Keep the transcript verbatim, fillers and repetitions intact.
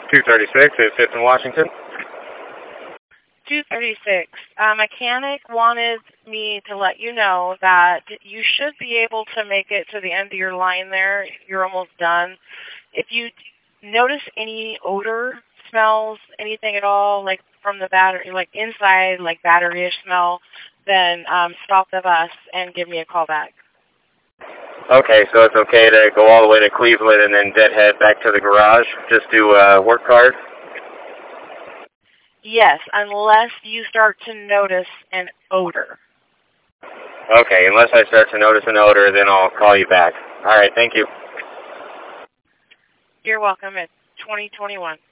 two thirty-six at fifth and Washington. two thirty-six. A mechanic wanted me to let you know that you should be able to make it to the end of your line there. You're almost done. If you notice any odor, smells, anything at all, like from the battery, like inside, like battery-ish smell, then um, stop the bus and give me a call back. Okay, so it's okay to go all the way to Cleveland and then deadhead back to the garage? Just do a uh, work card? Yes, unless you start to notice an odor. Okay, unless I start to notice an odor, then I'll call you back. All right, thank you. You're welcome at twenty twenty-one.